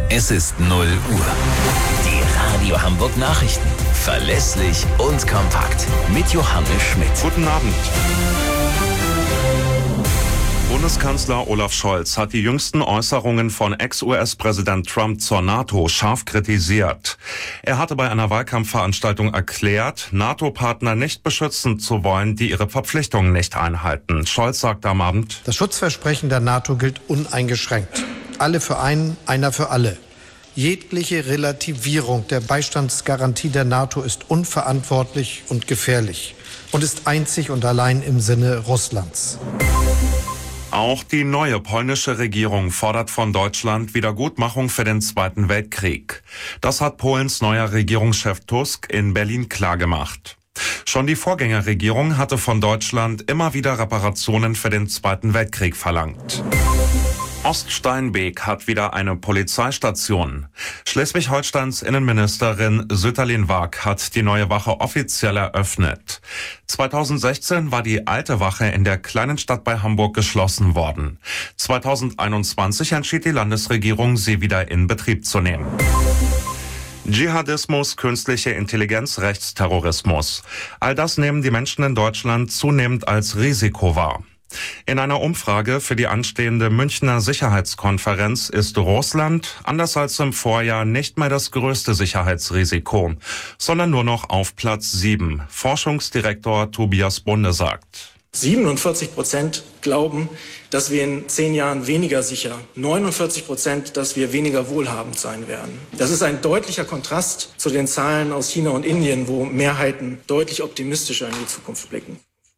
Es ist 0 Uhr. Die Radio Hamburg Nachrichten. Verlässlich und kompakt. Mit Johannes Schmidt. Guten Abend. Bundeskanzler Olaf Scholz hat die jüngsten Äußerungen von Ex-US-Präsident Trump zur NATO scharf kritisiert. Er hatte bei einer Wahlkampfveranstaltung erklärt, NATO-Partner nicht beschützen zu wollen, die ihre Verpflichtungen nicht einhalten. Scholz sagte am Abend: Das Schutzversprechen der NATO gilt uneingeschränkt. Alle für einen, einer für alle. Jegliche Relativierung der Beistandsgarantie der NATO ist unverantwortlich und gefährlich und ist einzig und allein im Sinne Russlands. Auch die neue polnische Regierung fordert von Deutschland Wiedergutmachung für den Zweiten Weltkrieg. Das hat Polens neuer Regierungschef Tusk in Berlin klargemacht. Schon die Vorgängerregierung hatte von Deutschland immer wieder Reparationen für den Zweiten Weltkrieg verlangt. Oststeinbek hat wieder eine Polizeistation. Schleswig-Holsteins Innenministerin Sütterlin Waag hat die neue Wache offiziell eröffnet. 2016 war die alte Wache in der kleinen Stadt bei Hamburg geschlossen worden. 2021 entschied die Landesregierung, sie wieder in Betrieb zu nehmen. Dschihadismus, künstliche Intelligenz, Rechtsterrorismus. All das nehmen die Menschen in Deutschland zunehmend als Risiko wahr. In einer Umfrage für die anstehende Münchner Sicherheitskonferenz ist Russland, anders als im Vorjahr, nicht mehr das größte Sicherheitsrisiko, sondern nur noch auf Platz 7. Forschungsdirektor Tobias Bunde sagt: 47% glauben, dass wir in 10 Jahren weniger sicher, 49%, dass wir weniger wohlhabend sein werden. Das ist ein deutlicher Kontrast zu den Zahlen aus China und Indien, wo Mehrheiten deutlich optimistischer in die Zukunft blicken.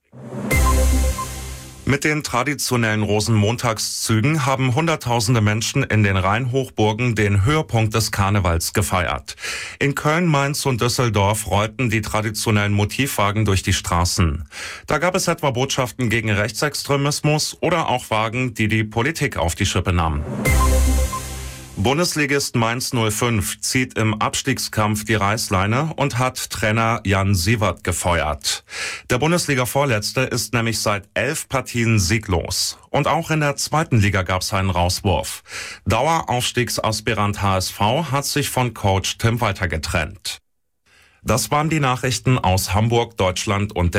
Mit den traditionellen Rosenmontagszügen haben Hunderttausende Menschen in den Rheinhochburgen den Höhepunkt des Karnevals gefeiert. In Köln, Mainz und Düsseldorf rollten die traditionellen Motivwagen durch die Straßen. Da gab es etwa Botschaften gegen Rechtsextremismus oder auch Wagen, die die Politik auf die Schippe nahmen. Bundesligist Mainz 05 zieht im Abstiegskampf die Reißleine und hat Trainer Jan Siewert gefeuert. Der Bundesliga-Vorletzte ist nämlich seit 11 Partien sieglos. Und auch in der zweiten Liga gab es einen Rauswurf. Daueraufstiegsaspirant HSV hat sich von Coach Tim Walter getrennt. Das waren die Nachrichten aus Hamburg, Deutschland und der